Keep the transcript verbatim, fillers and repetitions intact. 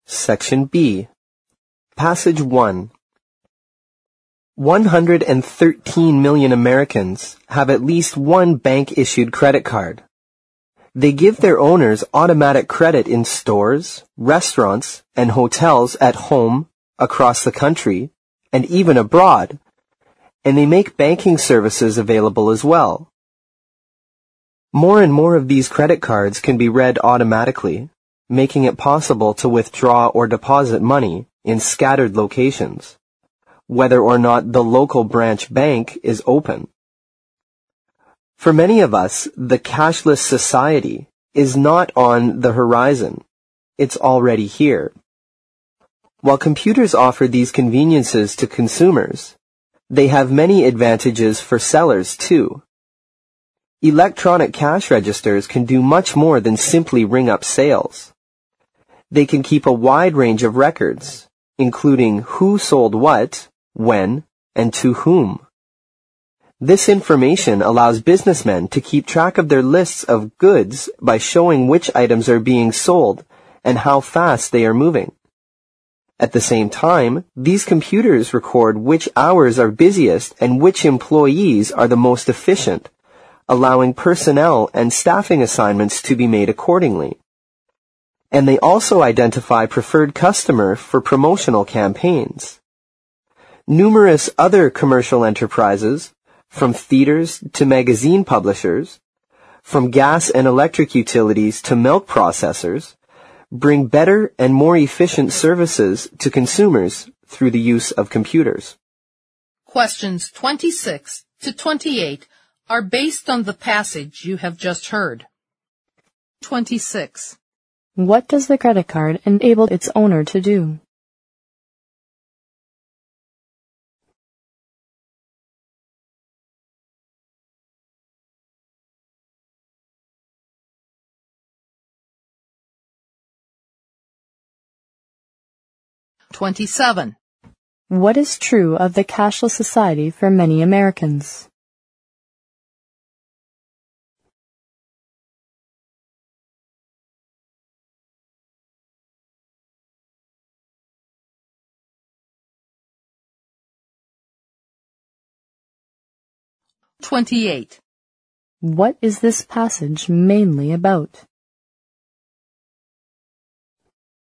Section B. Passage one. one hundred thirteen million Americans have at least one bank-issued credit card. They give their owners automatic credit in stores, restaurants, and hotels at home, across the country, and even abroad, and they make banking services available as well. More and more of these credit cards can be read automatically, making it possible to withdraw or deposit money in scattered locations, whether or not the local branch bank is open. For many of us, the cashless society is not on the horizon. It's already here. While computers offer these conveniences to consumers, they have many advantages for sellers too. Electronic cash registers can do much more than simply ring up sales. They can keep a wide range of records, including who sold what, when, and to whom. This information allows businessmen to keep track of their lists of goods by showing which items are being sold and how fast they are moving. At the same time, these computers record which hours are busiest and which employees are the most efficient, allowing personnel and staffing assignments to be made accordingly. And they also identify preferred customer for promotional campaigns. Numerous other commercial enterprises, from theaters to magazine publishers, from gas and electric utilities to milk processors, bring better and more efficient services to consumers through the use of computers. Questions twenty-six to twenty-eight are based on the passage you have just heard. twenty-six. What does the credit card enable its owner to do? twenty-seven. What is true of the cashless society for many Americans? twenty-eight. What is this passage mainly about?